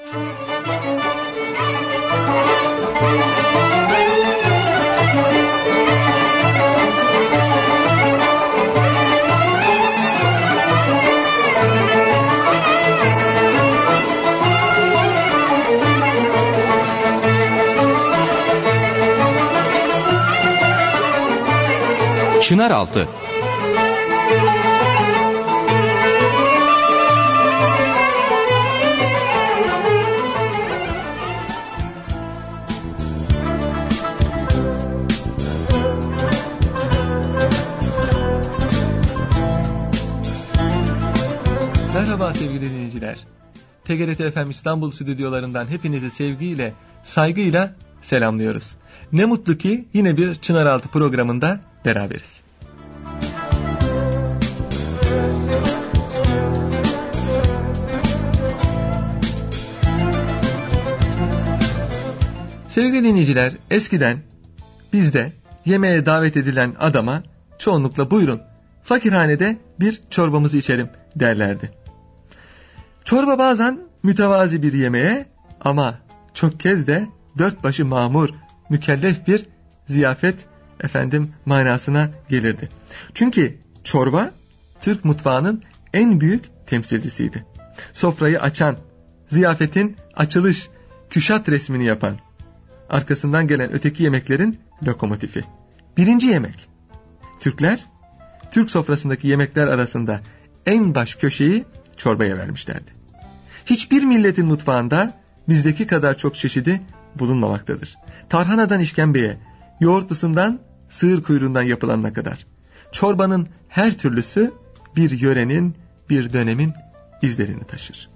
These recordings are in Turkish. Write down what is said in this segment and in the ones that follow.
Çınaraltı. Merhaba sevgili dinleyiciler. TGRT FM İstanbul stüdyolarından hepinizi sevgiyle, saygıyla selamlıyoruz. Ne mutlu ki yine bir Çınaraltı programında beraberiz. Sevgili dinleyiciler, eskiden bizde yemeğe davet edilen adama çoğunlukla buyurun fakirhanede bir çorbamızı içelim derlerdi. Çorba bazen mütevazi bir yemeğe ama çok kez de dört başı mamur, mükellef bir ziyafet manasına gelirdi. Çünkü çorba Türk mutfağının en büyük temsilcisiydi. Sofrayı açan, ziyafetin açılış, küşat resmini yapan, arkasından gelen öteki yemeklerin lokomotifi. Birinci yemek. Türkler, Türk sofrasındaki yemekler arasında en baş köşeyi çorbaya vermişlerdi. Hiçbir milletin mutfağında bizdeki kadar çok çeşidi bulunmamaktadır. Tarhanadan işkembeye, yoğurtlusundan sığır kuyruğundan yapılanına kadar. Çorbanın her türlüsü bir yörenin, bir dönemin izlerini taşır.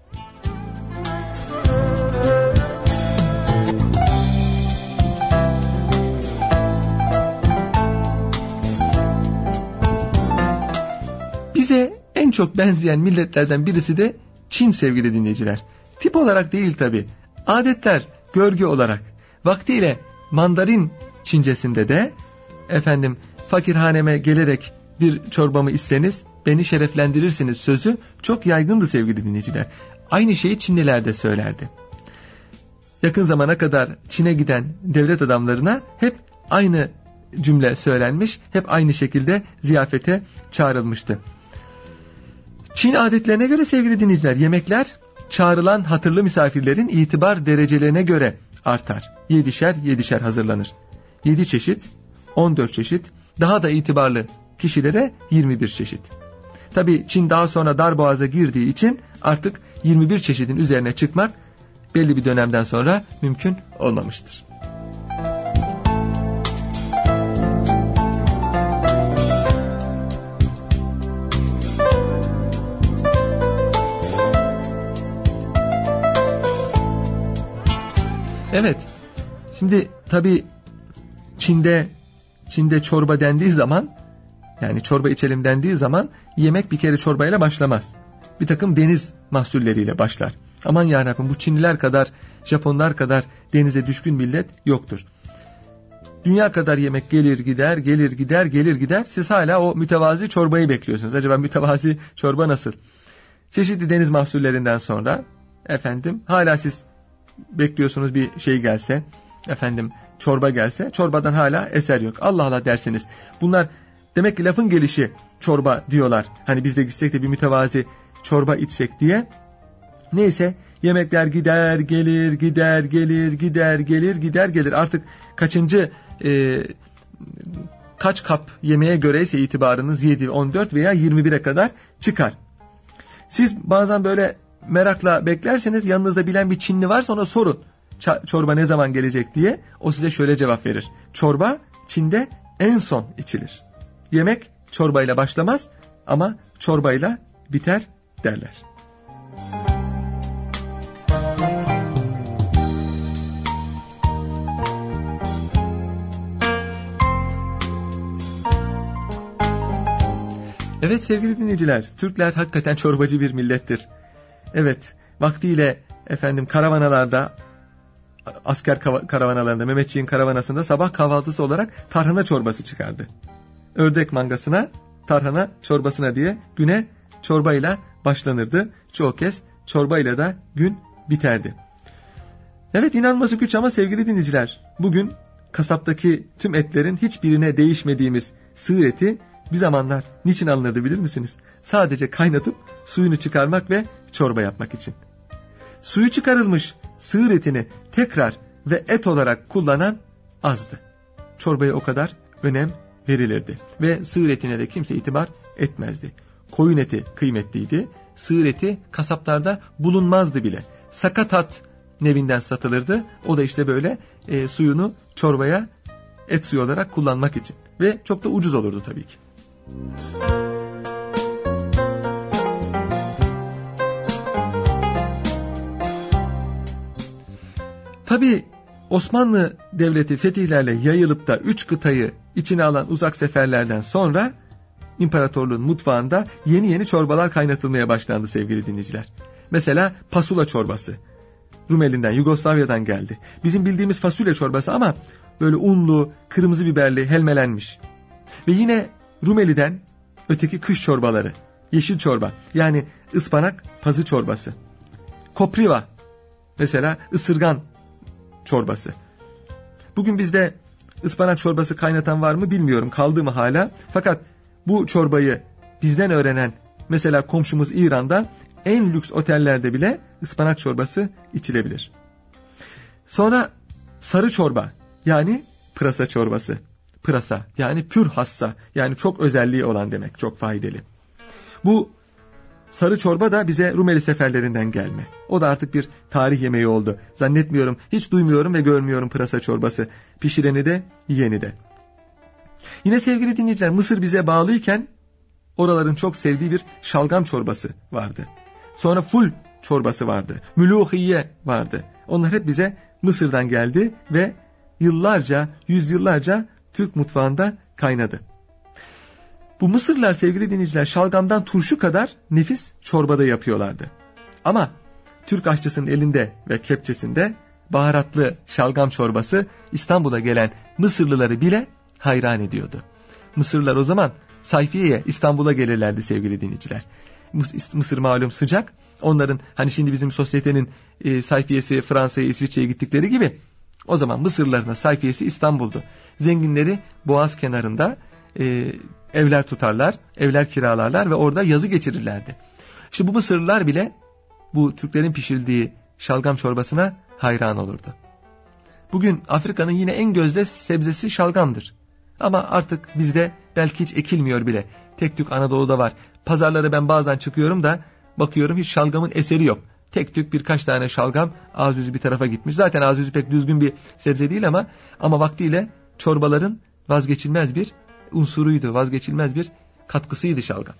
Bize en çok benzeyen milletlerden birisi de Çin sevgili dinleyiciler. Tip olarak değil tabi, adetler, görgü olarak. Vaktiyle Mandarin Çincesinde de fakirhaneme gelerek bir çorbamı içseniz beni şereflendirirsiniz sözü çok yaygındı sevgili dinleyiciler. Aynı şeyi Çinliler de söylerdi. Yakın zamana kadar Çin'e giden devlet adamlarına hep aynı cümle söylenmiş, hep aynı şekilde ziyafete çağrılmıştı. Çin adetlerine göre sevgili dinleyiciler, yemekler çağrılan hatırlı misafirlerin itibar derecelerine göre artar. 7'şer hazırlanır. 7 çeşit, 14 çeşit, daha da itibarlı kişilere 21 çeşit. Tabii Çin daha sonra darboğaza girdiği için artık 21 çeşidin üzerine çıkmak belli bir dönemden sonra mümkün olmamıştır. Evet, şimdi tabii Çin'de çorba dendiği zaman, yani çorba içelim dendiği zaman yemek bir kere çorbayla başlamaz. Bir takım deniz mahsulleriyle başlar. Aman yarabbim, bu Çinliler kadar, Japonlar kadar denize düşkün millet yoktur. Dünya kadar yemek gelir gider. Siz hala o mütevazi çorbayı bekliyorsunuz. Acaba mütevazi çorba nasıl? Çeşitli deniz mahsullerinden sonra hala siz bekliyorsunuz bir şey gelse, çorba gelse, çorbadan hala eser yok. Allah Allah dersiniz. Bunlar demek ki lafın gelişi çorba diyorlar. Hani biz de gitsek de bir mütevazi çorba içsek diye. Neyse, yemekler gider gelir. Artık kaç kap yemeğe göre ise itibarınız 7, 14 veya 21'e kadar çıkar. Siz bazen böyle merakla beklerseniz, yanınızda bilen bir Çinli varsa ona sorun. Çorba ne zaman gelecek diye. O size şöyle cevap verir. Çorba Çin'de en son içilir. Yemek çorbayla başlamaz ama çorbayla biter derler. Evet sevgili dinleyiciler, Türkler hakikaten çorbacı bir millettir. Evet, vaktiyle karavanalarda, asker karavanalarında, Mehmetçiğin karavanasında sabah kahvaltısı olarak tarhana çorbası çıkardı. Ördek mangasına, tarhana çorbasına diye güne çorbayla başlanırdı. Çoğu kez çorbayla da gün biterdi. Evet, inanması güç ama sevgili dinleyiciler, bugün kasaptaki tüm etlerin hiçbirine değişmediğimiz sığır eti bir zamanlar niçin alınırdı bilir misiniz? Sadece kaynatıp suyunu çıkarmak ve çorba yapmak için. Suyu çıkarılmış sığır etini tekrar ve et olarak kullanan azdı. Çorbaya o kadar önem verilirdi ve sığır etine de kimse itibar etmezdi. Koyun eti kıymetliydi. Sığır eti kasaplarda bulunmazdı bile. Sakatat nevinden satılırdı. O da işte böyle suyunu çorbaya et suyu olarak kullanmak için. Ve çok da ucuz olurdu tabii ki. Tabii Osmanlı Devleti fetihlerle yayılıp da 3 kıtayı içine alan uzak seferlerden sonra imparatorluğun mutfağında yeni çorbalar kaynatılmaya başlandı sevgili dinleyiciler. Mesela pasula çorbası. Rumeli'den, Yugoslavya'dan geldi. Bizim bildiğimiz fasulye çorbası ama böyle unlu, kırmızı biberli, helmelenmiş. Ve yine Rumeli'den öteki kış çorbaları. Yeşil çorba, yani ıspanak pazı çorbası. Kopriva, mesela ısırgan çorbası. Bugün bizde ıspanak çorbası kaynatan var mı bilmiyorum, kaldı mı hala. Fakat bu çorbayı bizden öğrenen mesela komşumuz İran'da en lüks otellerde bile ıspanak çorbası içilebilir. Sonra sarı çorba, yani pırasa çorbası. Pırasa yani pür hassa, yani çok özelliği olan demek, çok faydalı. Bu sarı çorba da bize Rumeli seferlerinden gelme. O da artık bir tarih yemeği oldu. Zannetmiyorum, hiç duymuyorum ve görmüyorum pırasa çorbası. Pişireni de yiyeni de. Yine sevgili dinleyiciler, Mısır bize bağlıyken oraların çok sevdiği bir şalgam çorbası vardı. Sonra ful çorbası vardı. Müluhiye vardı. Onlar hep bize Mısır'dan geldi ve yıllarca, yüzyıllarca Türk mutfağında kaynadı. Bu Mısırlılar sevgili dinleyiciler şalgamdan turşu kadar nefis çorbada yapıyorlardı. Ama Türk aşçısının elinde ve kepçesinde baharatlı şalgam çorbası İstanbul'a gelen Mısırlıları bile hayran ediyordu. Mısırlılar o zaman sayfiyeye İstanbul'a gelirlerdi sevgili dinleyiciler. Mısır malum sıcak. Onların hani şimdi bizim sosyetenin sayfiyesi Fransa'ya, İsviçre'ye gittikleri gibi o zaman Mısırlıların sayfiyesi İstanbul'du. Zenginleri Boğaz kenarında evler tutarlar, evler kiralarlar ve orada yazı geçirirlerdi. İşte bu Mısırlılar bile bu Türklerin pişirdiği şalgam çorbasına hayran olurdu. Bugün Afrika'nın yine en gözde sebzesi şalgamdır. Ama artık bizde belki hiç ekilmiyor bile. Tek tük Anadolu'da var. Pazarlara ben bazen çıkıyorum da bakıyorum hiç şalgamın eseri yok. Tek tük birkaç tane şalgam ağız yüzü bir tarafa gitmiş. Zaten ağız yüzü pek düzgün bir sebze değil ama vaktiyle çorbaların vazgeçilmez bir unsuruydu, vazgeçilmez bir katkısıydı şalgam.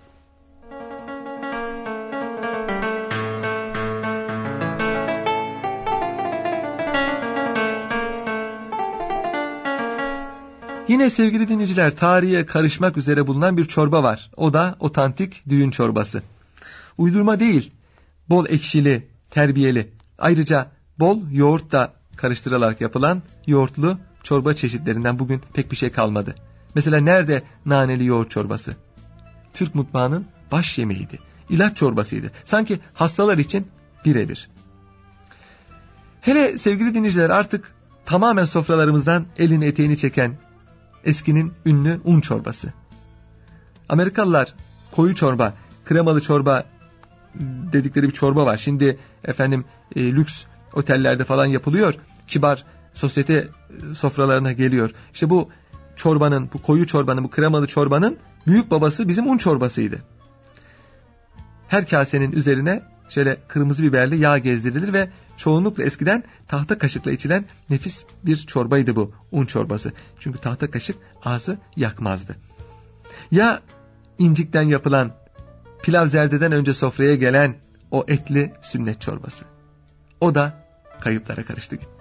Yine sevgili dinleyiciler, tarihe karışmak üzere bulunan bir çorba var. O da otantik düğün çorbası. Uydurma değil, bol ekşili, terbiyeli. Ayrıca bol yoğurt da karıştırılarak yapılan yoğurtlu çorba çeşitlerinden bugün pek bir şey kalmadı. Mesela nerede naneli yoğurt çorbası? Türk mutfağının baş yemeğiydi. İlaç çorbasıydı. Sanki hastalar için birebir. Hele sevgili dinleyiciler, artık tamamen sofralarımızdan elini eteğini çeken eskinin ünlü un çorbası. Amerikalılar koyu çorba, kremalı çorba dedikleri bir çorba var. Şimdi lüks otellerde falan yapılıyor. Kibar sosyete sofralarına geliyor. İşte bu çorbanın, bu koyu çorbanın, bu kremalı çorbanın büyük babası bizim un çorbasıydı. Her kasenin üzerine şöyle kırmızı biberli yağ gezdirilir ve çoğunlukla eskiden tahta kaşıkla içilen nefis bir çorbaydı bu un çorbası. Çünkü tahta kaşık ağzı yakmazdı. Ya incikten yapılan, pilav zerdeden önce sofraya gelen o etli sünnet çorbası. O da kayıplara karıştı gitti.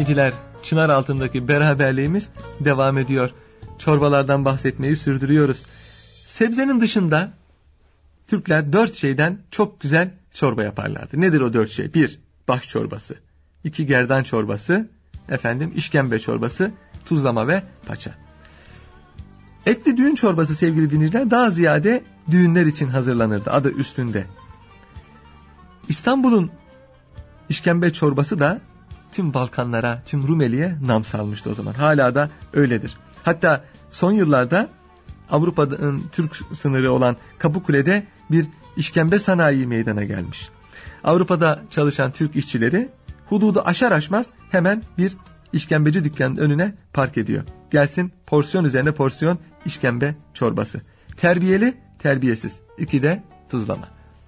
dinleyiciler, çınar altındaki beraberliğimiz devam ediyor. Çorbalardan bahsetmeyi sürdürüyoruz. Sebzenin dışında Türkler 4 şeyden çok güzel çorba yaparlardı. Nedir o 4 şey? 1. Baş çorbası. 2. Gerdan çorbası. İşkembe çorbası, tuzlama ve paça. Etli düğün çorbası sevgili dinleyiciler daha ziyade düğünler için hazırlanırdı. Adı üstünde. İstanbul'un işkembe çorbası da tüm Balkanlara, tüm Rumeli'ye nam salmıştı o zaman. Hala da öyledir. Hatta son yıllarda Avrupa'nın Türk sınırı olan Kapıkule'de bir işkembe sanayi meydana gelmiş. Avrupa'da çalışan Türk işçileri hududu aşar aşmaz hemen bir işkembeci dükkanının önüne park ediyor. Gelsin porsiyon üzerine porsiyon işkembe çorbası. Terbiyeli, terbiyesiz. 2 de tuzlama.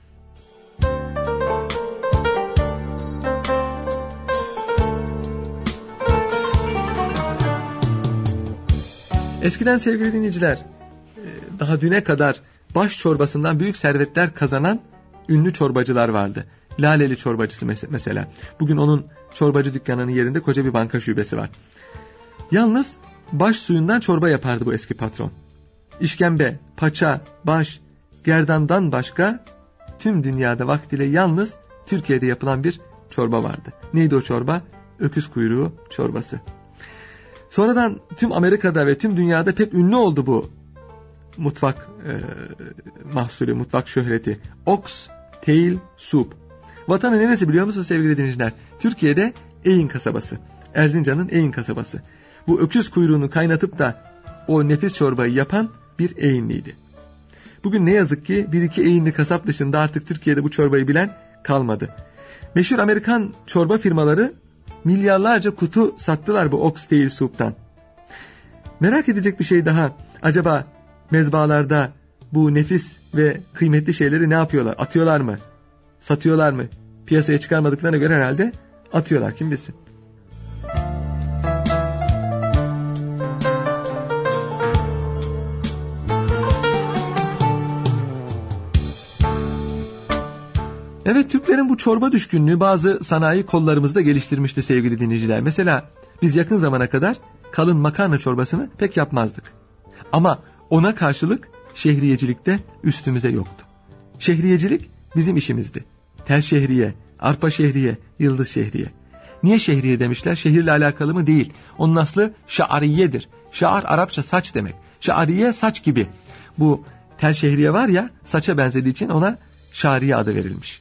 Eskiden sevgili dinleyiciler, daha düne kadar baş çorbasından büyük servetler kazanan ünlü çorbacılar vardı. Laleli çorbacısı mesela. Bugün onun çorbacı dükkanının yerinde koca bir banka şubesi var. Yalnız baş suyundan çorba yapardı bu eski patron. İşkembe, paça, baş, gerdandan başka tüm dünyada vaktiyle yalnız Türkiye'de yapılan bir çorba vardı. Neydi o çorba? Öküz kuyruğu çorbası. Sonradan tüm Amerika'da ve tüm dünyada pek ünlü oldu bu mutfak mahsulü, mutfak şöhreti. Oxtail soup. Vatanı neresi biliyor musunuz sevgili dinleyiciler? Türkiye'de Eğin kasabası. Erzincan'ın Eğin kasabası. Bu öküz kuyruğunu kaynatıp da o nefis çorbayı yapan bir Eğinliydi. Bugün ne yazık ki bir iki Eğinli kasap dışında artık Türkiye'de bu çorbayı bilen kalmadı. Meşhur Amerikan çorba firmaları milyarlarca kutu sattılar bu Oxtail soup'tan. Merak edecek bir şey daha. Acaba mezbahalarda bu nefis ve kıymetli şeyleri ne yapıyorlar? Atıyorlar mı? Satıyorlar mı? Piyasaya çıkarmadıklarına göre herhalde atıyorlar. Kim bilsin? Evet, Türklerin bu çorba düşkünlüğü bazı sanayi kollarımızda geliştirmişti sevgili dinleyiciler. Mesela biz yakın zamana kadar kalın makarna çorbasını pek yapmazdık. Ama ona karşılık şehriyecilikte üstümüze yoktu. Şehriyecilik bizim işimizdi. Tel şehriye, arpa şehriye, yıldız şehriye. Niye şehriye demişler? Şehirle alakalı mı? Değil. Onun aslı şa'ariyedir. Şa'ar Arapça saç demek. Şa'ariye saç gibi. Bu tel şehriye var ya, saça benzediği için ona şa'ariye adı verilmiş.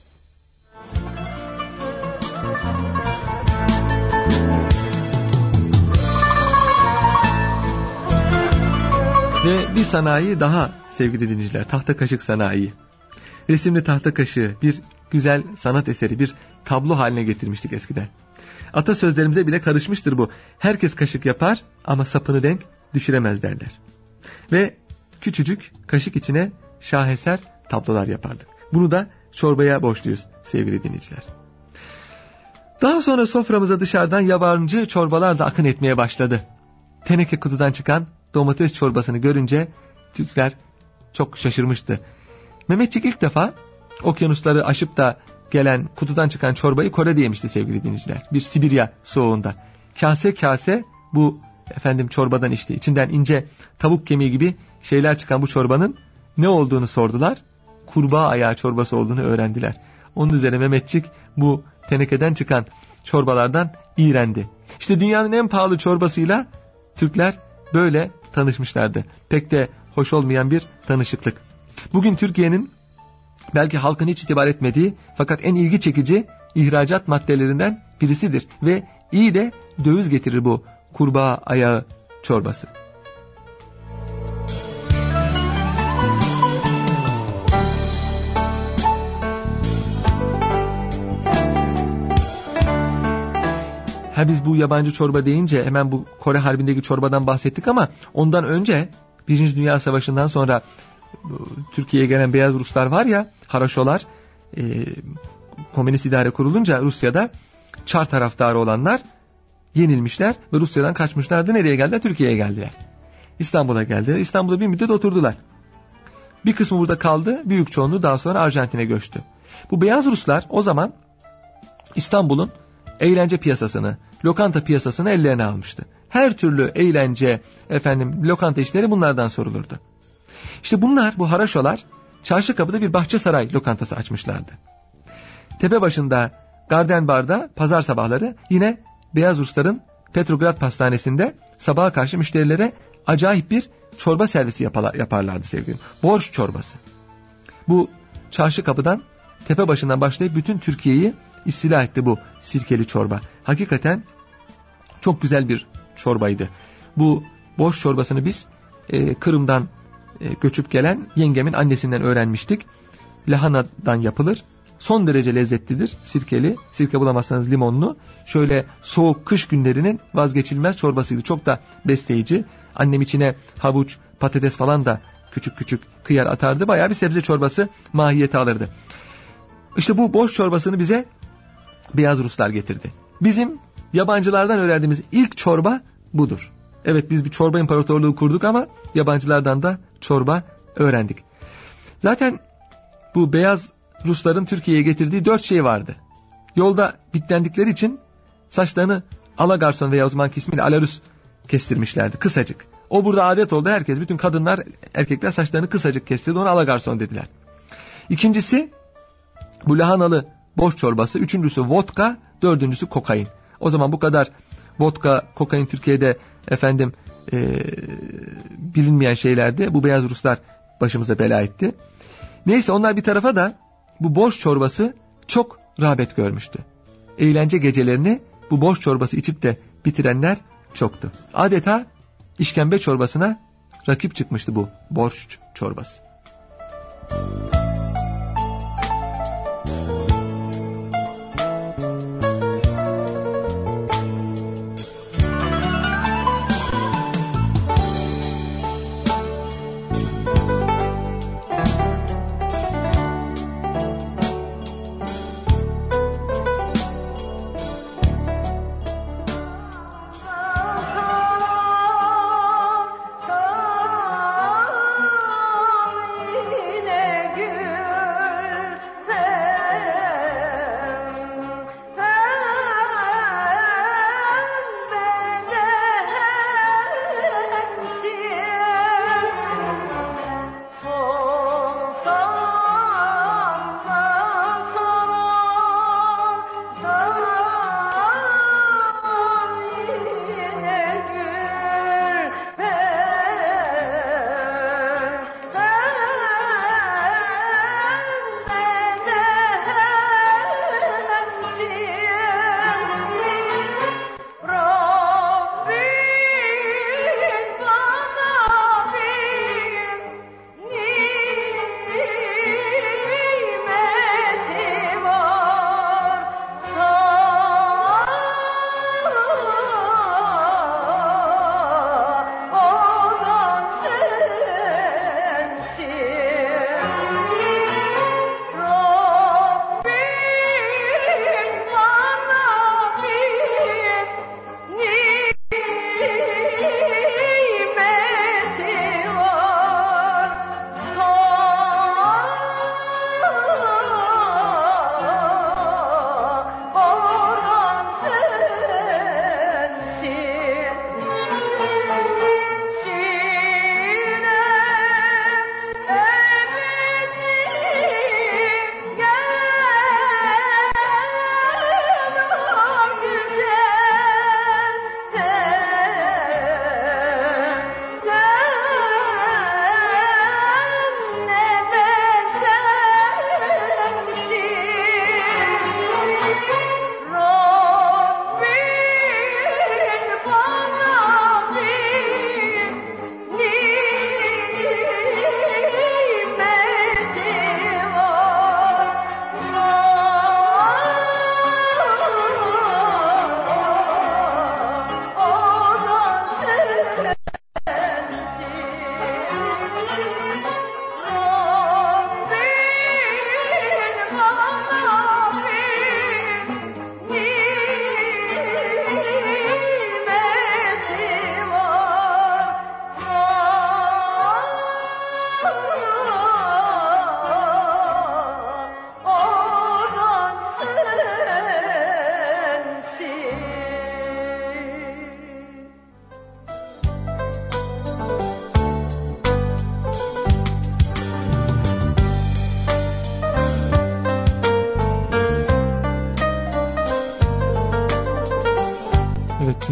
Ve bir sanayi daha sevgili dinleyiciler, tahta kaşık sanayi. Resimli tahta kaşığı bir güzel sanat eseri, bir tablo haline getirmiştik eskiden. Atasözlerimize bile karışmıştır bu. Herkes kaşık yapar ama sapını denk düşüremez derler. Ve küçücük kaşık içine şaheser tablolar yapardık. Bunu da çorbaya borçluyuz sevgili dinleyiciler. Daha sonra soframıza dışarıdan yabancı çorbalar da akın etmeye başladı. Teneke kutudan çıkan domates çorbasını görünce Türkler çok şaşırmıştı. Mehmetçik ilk defa okyanusları aşıp da gelen kutudan çıkan çorbayı Kore'de yemişti sevgili dinleyiciler. Bir Sibirya soğuğunda. Kase kase bu çorbadan içti. İçinden ince tavuk kemiği gibi şeyler çıkan bu çorbanın ne olduğunu sordular. Kurbağa ayağı çorbası olduğunu öğrendiler. Onun üzerine Mehmetçik bu tenekeden çıkan çorbalardan iğrendi. İşte dünyanın en pahalı çorbasıyla Türkler böyle tanışmışlardı. Pek de hoş olmayan bir tanışıklık. Bugün Türkiye'nin belki halkın hiç itibar etmediği fakat en ilgi çekici ihracat maddelerinden birisidir. Ve iyi de döviz getirir bu kurbağa ayağı çorbası. Biz bu yabancı çorba deyince hemen bu Kore Harbi'ndeki çorbadan bahsettik ama ondan önce 1. Dünya Savaşı'ndan sonra Türkiye'ye gelen beyaz Ruslar var ya, Haraşolar, komünist idare kurulunca Rusya'da Çar taraftarı olanlar yenilmişler ve Rusya'dan kaçmışlardı. Nereye geldiler? Türkiye'ye geldiler. İstanbul'a geldiler. İstanbul'da bir müddet oturdular. Bir kısmı burada kaldı. Büyük çoğunluğu daha sonra Arjantin'e göçtü. Bu beyaz Ruslar o zaman İstanbul'un eğlence piyasasını, lokanta piyasasını ellerine almıştı. Her türlü eğlence, lokanta işleri bunlardan sorulurdu. İşte bunlar, bu haraşolar, Çarşıkapı'da bir Bahçesaray lokantası açmışlardı. Tepebaşı'nda, Gardenbar'da pazar sabahları yine Beyaz Rusların Petrograd Pastanesi'nde sabaha karşı müşterilere acayip bir çorba servisi yaparlardı sevgilim. Borş çorbası. Bu Çarşıkapı'dan, Tepebaşı'ndan başlayıp bütün Türkiye'yi istila etti bu sirkeli çorba. Hakikaten çok güzel bir çorbaydı. Bu borş çorbasını biz Kırım'dan göçüp gelen yengemin annesinden öğrenmiştik. Lahanadan yapılır. Son derece lezzetlidir. Sirkeli, sirke bulamazsanız limonlu. Şöyle soğuk kış günlerinin vazgeçilmez çorbasıydı. Çok da besleyici. Annem içine havuç, patates falan da küçük küçük kıyar atardı. Bayağı bir sebze çorbası mahiyeti alırdı. İşte bu borş çorbasını bize Beyaz Ruslar getirdi. Bizim yabancılardan öğrendiğimiz ilk çorba budur. Evet, biz bir çorba imparatorluğu kurduk ama yabancılardan da çorba öğrendik. Zaten bu Beyaz Rusların Türkiye'ye getirdiği 4 şey vardı. Yolda bitlendikleri için saçlarını alagarson veya o zamanki ismiyle alarus kestirmişlerdi, kısacık. O burada adet oldu, herkes, bütün kadınlar, erkekler saçlarını kısacık kestirdi, ona alagarson dediler. İkincisi bu lahanalı borş çorbası, üçüncüsü vodka, dördüncüsü kokain. O zaman bu kadar vodka, kokain Türkiye'de bilinmeyen şeylerdi. Bu Beyaz Ruslar başımıza bela etti. Neyse, onlar bir tarafa da bu borş çorbası çok rağbet görmüştü. Eğlence gecelerini bu borş çorbası içip de bitirenler çoktu. Adeta işkembe çorbasına rakip çıkmıştı bu borş çorbası.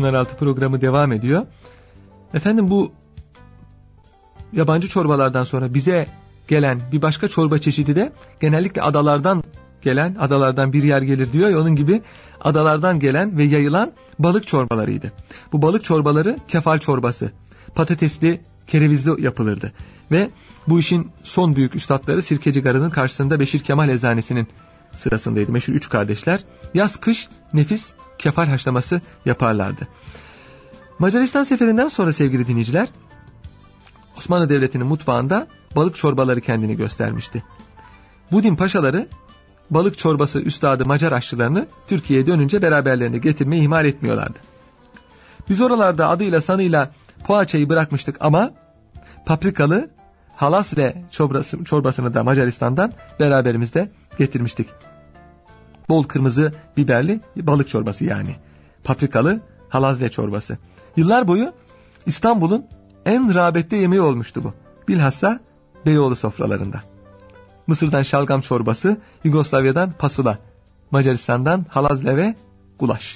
Pınaraltı programı devam ediyor. Efendim, bu yabancı çorbalardan sonra bize gelen bir başka çorba çeşidi de genellikle adalardan bir yer gelir diyor ya, onun gibi adalardan gelen ve yayılan balık çorbalarıydı. Bu balık çorbaları kefal çorbası, patatesli, kerevizli yapılırdı. Ve bu işin son büyük üstadları Sirkeci Garı'nın karşısında Beşir Kemal Eczanesi'nin sırasındaydı. Meşhur üç kardeşler yaz kış nefis kefal haşlaması yaparlardı. Macaristan seferinden sonra sevgili dinleyiciler, Osmanlı Devleti'nin mutfağında balık çorbaları kendini göstermişti. Budin paşaları balık çorbası üstadı Macar aşçılarını Türkiye'ye dönünce beraberlerine getirmeyi ihmal etmiyorlardı. Biz oralarda adıyla sanıyla poğaçayı bırakmıştık ama paprikalı halasle çorbasını da Macaristan'dan beraberimizde getirmiştik. Bol kırmızı biberli balık çorbası yani. Paprikalı halazle çorbası. Yıllar boyu İstanbul'un en rağbetli yemeği olmuştu bu. Bilhassa Beyoğlu sofralarında. Mısır'dan şalgam çorbası, Yugoslavya'dan pasula, Macaristan'dan halazle ve gulaş.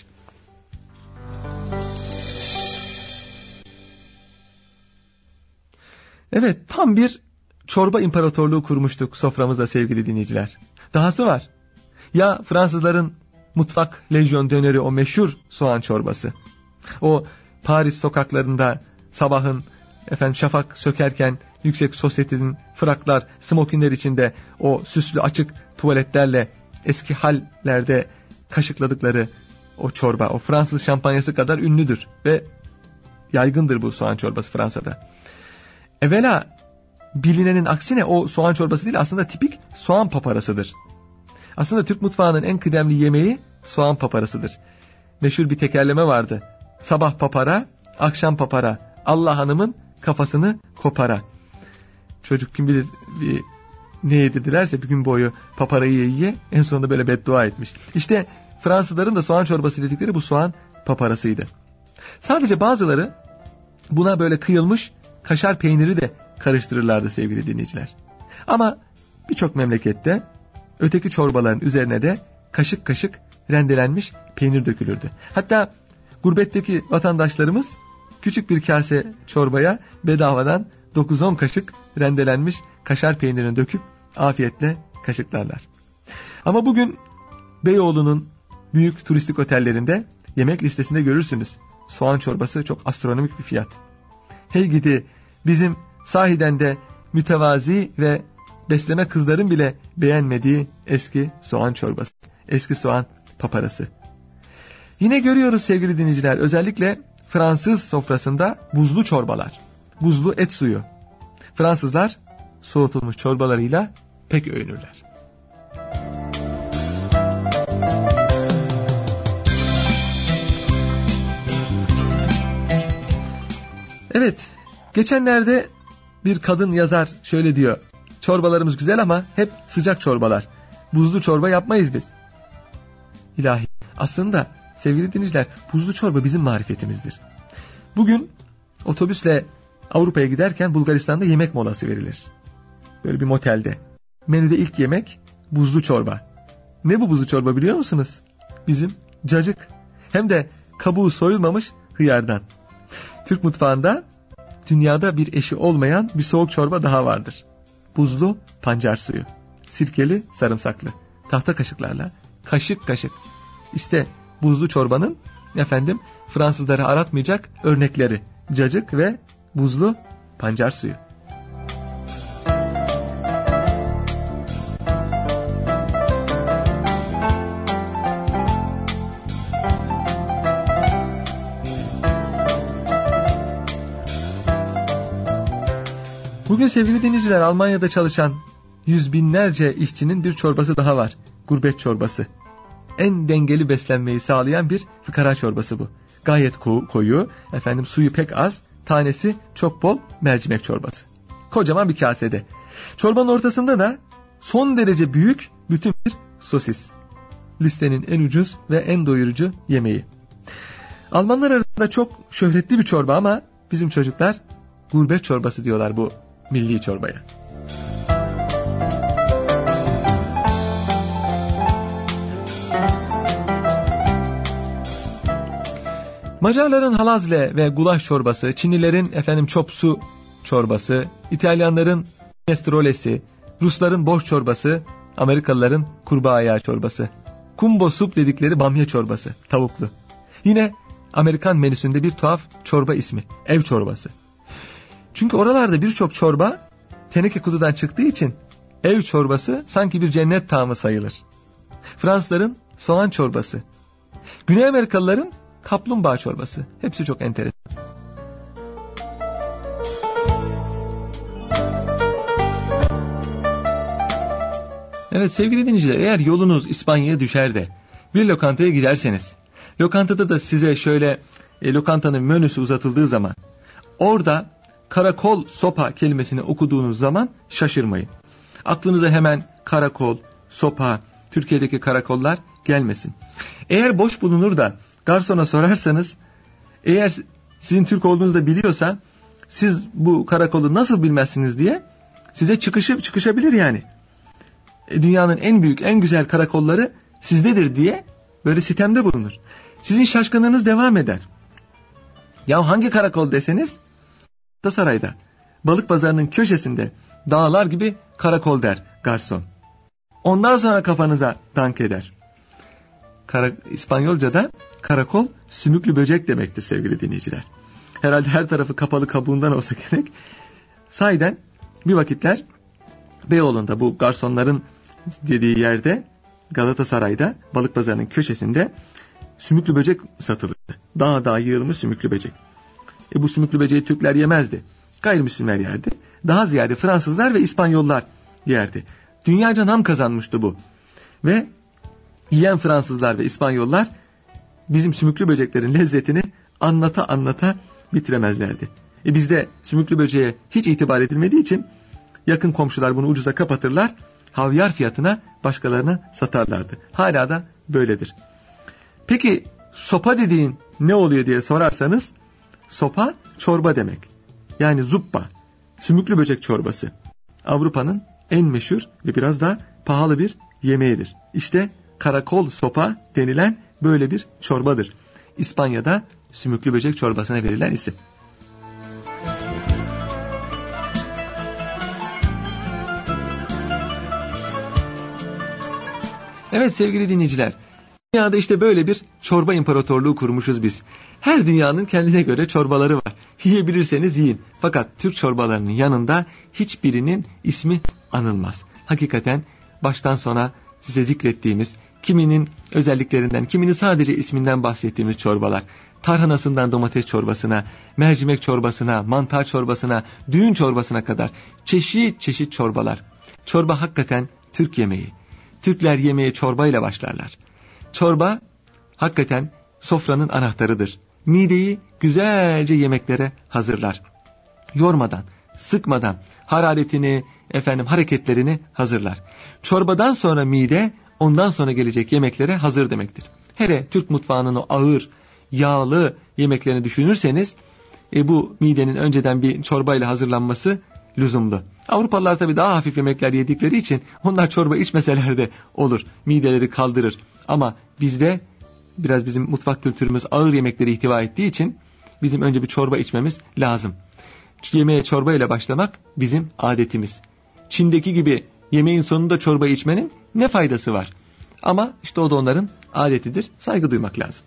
Evet, tam bir çorba imparatorluğu kurmuştuk soframızda sevgili dinleyiciler. Dahası var. Ya Fransızların mutfak lejyon döneri, o meşhur soğan çorbası. O Paris sokaklarında sabahın şafak sökerken yüksek sosyetenin fraklar, smokinler içinde o süslü açık tuvaletlerle eski hallerde kaşıkladıkları o çorba, o Fransız şampanyası kadar ünlüdür ve yaygındır bu soğan çorbası Fransa'da. Evvela bilinenin aksine o soğan çorbası değil, aslında tipik soğan paparasıdır. Aslında Türk mutfağının en kıdemli yemeği soğan paparasıdır. Meşhur bir tekerleme vardı. Sabah papara, akşam papara, Allah hanımın kafasını kopara. Çocuk kim bilir ne yedirdilerse bir gün boyu paparayı yiye en sonunda böyle beddua etmiş. İşte Fransızların da soğan çorbası dedikleri bu soğan paparasıydı. Sadece bazıları buna böyle kıyılmış kaşar peyniri de karıştırırlardı sevgili dinleyiciler. Ama birçok memlekette öteki çorbaların üzerine de kaşık kaşık rendelenmiş peynir dökülürdü. Hatta gurbetteki vatandaşlarımız küçük bir kase çorbaya bedavadan 9-10 kaşık rendelenmiş kaşar peynirini döküp afiyetle kaşıklarlar. Ama bugün Beyoğlu'nun büyük turistik otellerinde yemek listesinde görürsünüz. Soğan çorbası çok astronomik bir fiyat. Hey gidi, bizim sahiden de mütevazi ve besleme kızların bile beğenmediği eski soğan çorbası, eski soğan paparası. Yine görüyoruz sevgili dinleyiciler, özellikle Fransız sofrasında buzlu çorbalar, buzlu et suyu. Fransızlar soğutulmuş çorbalarıyla pek övünürler. Evet, geçenlerde bir kadın yazar şöyle diyor. Çorbalarımız güzel ama hep sıcak çorbalar. Buzlu çorba yapmayız biz. İlahi. Aslında sevgili dinleyiciler, buzlu çorba bizim marifetimizdir. Bugün otobüsle Avrupa'ya giderken Bulgaristan'da yemek molası verilir. Böyle bir motelde. Menüde ilk yemek buzlu çorba. Ne bu buzlu çorba biliyor musunuz? Bizim cacık. Hem de kabuğu soyulmamış hıyardan. Türk mutfağında dünyada bir eşi olmayan bir soğuk çorba daha vardır. Buzlu pancar suyu. Sirkeli, sarımsaklı. Tahta kaşıklarla kaşık kaşık. İşte buzlu çorbanın Fransızları aratmayacak örnekleri. Cacık ve buzlu pancar suyu. Bugün sevgili dinleyiciler, Almanya'da çalışan yüz binlerce işçinin bir çorbası daha var. Gurbet çorbası. En dengeli beslenmeyi sağlayan bir fıkara çorbası bu. Gayet koyu, suyu pek az, tanesi çok bol mercimek çorbası. Kocaman bir kasede. Çorbanın ortasında da son derece büyük bütün bir sosis. Listenin en ucuz ve en doyurucu yemeği. Almanlar arasında çok şöhretli bir çorba ama bizim çocuklar gurbet çorbası diyorlar bu milli çorbaya. Macarların halazle ve gulaş çorbası, Çinlilerin chop su çorbası, İtalyanların minestrolesi, Rusların borş çorbası, Amerikalıların kurbağa ayağı çorbası. Kumbo sup dedikleri bamya çorbası, tavuklu. Yine Amerikan menüsünde bir tuhaf çorba ismi, ev çorbası. Çünkü oralarda birçok çorba teneke kutudan çıktığı için ev çorbası sanki bir cennet taamı sayılır. Fransızların soğan çorbası, Güney Amerikalıların kaplumbağa çorbası. Hepsi çok enteresan. Evet sevgili dinleyiciler, eğer yolunuz İspanya'ya düşer de bir lokantaya giderseniz, lokantada da size şöyle lokantanın menüsü uzatıldığı zaman orada karakol sopa kelimesini okuduğunuz zaman şaşırmayın. Aklınıza hemen karakol, sopa, Türkiye'deki karakollar gelmesin. Eğer boş bulunur da garsona sorarsanız, eğer sizin Türk olduğunuzu da biliyorsa, siz bu karakolu nasıl bilmezsiniz diye size çıkışabilir yani. Dünyanın en büyük, en güzel karakolları sizdedir diye böyle sitemde bulunur. Sizin şaşkınlığınız devam eder. Ya hangi karakol deseniz, Saray'da, balık pazarının köşesinde dağlar gibi karakol der garson. Ondan sonra kafanıza dank eder. İspanyolca'da karakol sümüklü böcek demektir sevgili dinleyiciler. Herhalde her tarafı kapalı kabuğundan olsa gerek. Sahiden bir vakitler Beyoğlu'nda, bu garsonların dediği yerde, Galatasaray'da balık pazarının köşesinde sümüklü böcek satılırdı. Dağ yığılmış sümüklü böcek. Bu sümüklü böceği Türkler yemezdi. Gayrimüslimler yerdi. Daha ziyade Fransızlar ve İspanyollar yerdi. Dünyaca nam kazanmıştı bu. Ve yiyen Fransızlar ve İspanyollar bizim sümüklü böceklerin lezzetini anlata bitiremezlerdi. Bizde sümüklü böceğe hiç itibar edilmediği için yakın komşular bunu ucuza kapatırlar, havyar fiyatına başkalarına satarlardı. Hala da böyledir. Peki sopa dediğin ne oluyor diye sorarsanız, sopa çorba demek. Yani zuppa, sümüklü böcek çorbası. Avrupa'nın en meşhur ve biraz da pahalı bir yemeğidir. İşte karakol sopa denilen böyle bir çorbadır. İspanya'da sümüklü böcek çorbasına verilen isim. Evet sevgili dinleyiciler, dünyada işte böyle bir çorba imparatorluğu kurmuşuz biz. Her dünyanın kendine göre çorbaları var. Yiyebilirseniz yiyin. Fakat Türk çorbalarının yanında hiçbirinin ismi anılmaz. Hakikaten baştan sona size zikrettiğimiz, kiminin özelliklerinden, kiminin sadece isminden bahsettiğimiz çorbalar. Tarhanasından domates çorbasına, mercimek çorbasına, mantar çorbasına, düğün çorbasına kadar çeşit çeşit çorbalar. Çorba hakikaten Türk yemeği. Türkler yemeğe çorbayla başlarlar. Çorba hakikaten sofranın anahtarıdır. Mideyi güzelce yemeklere hazırlar. Yormadan, sıkmadan hararetini, hareketlerini hazırlar. Çorbadan sonra mide, ondan sonra gelecek yemeklere hazır demektir. Hele Türk mutfağının o ağır, yağlı yemeklerini düşünürseniz, bu midenin önceden bir çorbayla hazırlanması lüzumlu. Avrupalılar tabii daha hafif yemekler yedikleri için onlar çorba içmeseler de olur. Mideleri kaldırır. Ama bizde biraz bizim mutfak kültürümüz ağır yemekleri ihtiva ettiği için bizim önce bir çorba içmemiz lazım. Yemeğe çorba ile başlamak bizim adetimiz. Çin'deki gibi yemeğin sonunda çorba içmenin ne faydası var? Ama işte o da onların adetidir. Saygı duymak lazım.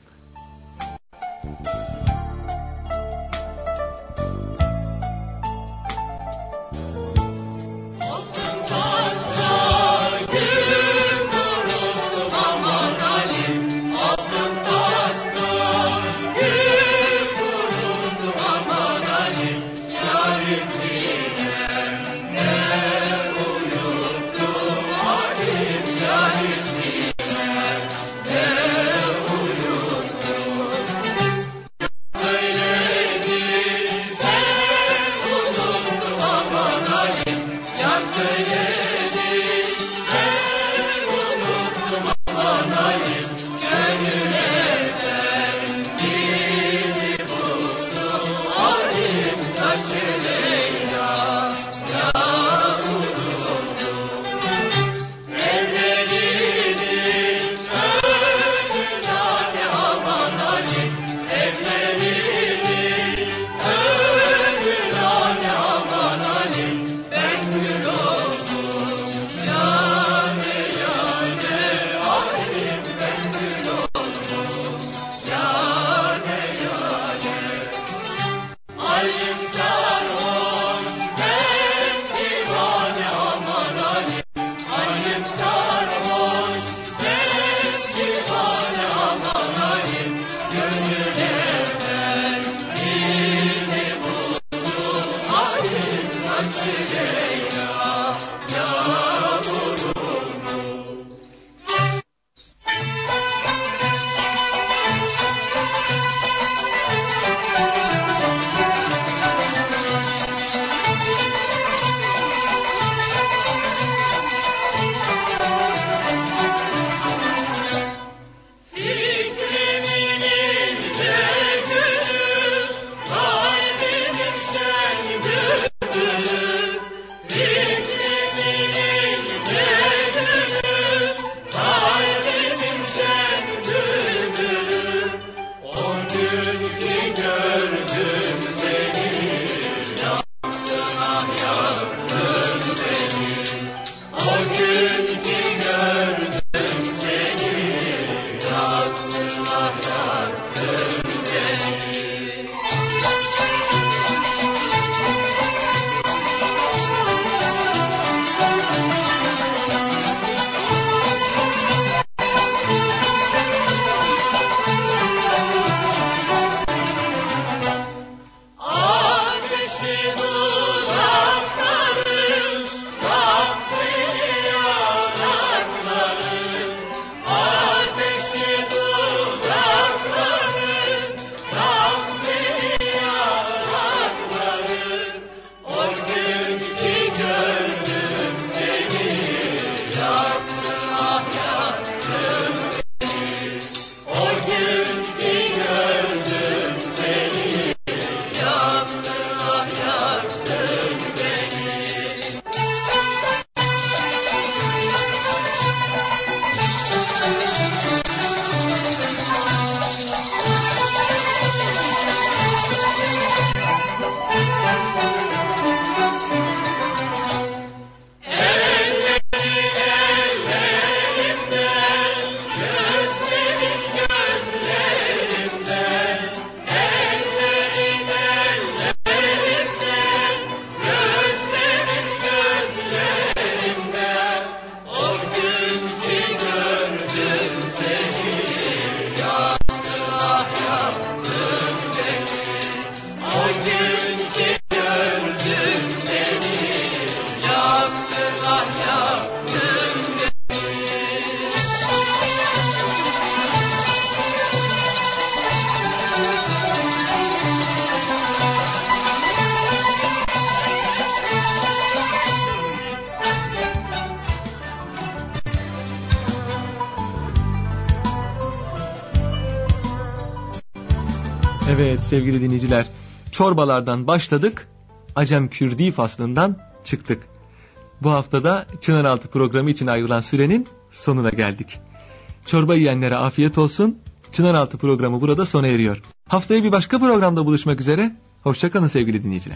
Evet sevgili dinleyiciler, çorbalardan başladık, Acem Kürdi faslından çıktık. Bu haftada Çınaraltı programı için ayrılan sürenin sonuna geldik. Çorba yiyenlere afiyet olsun. Çınaraltı programı burada sona eriyor. Haftaya bir başka programda buluşmak üzere. Hoşça kalın sevgili dinleyiciler.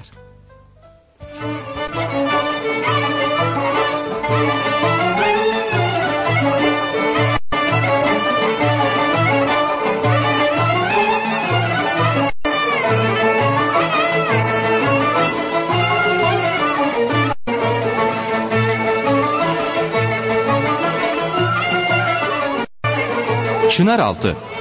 Çınaraltı